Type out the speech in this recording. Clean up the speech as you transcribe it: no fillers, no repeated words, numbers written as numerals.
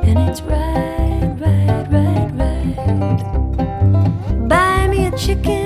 and it's right, right, right, right. Buy me a chicken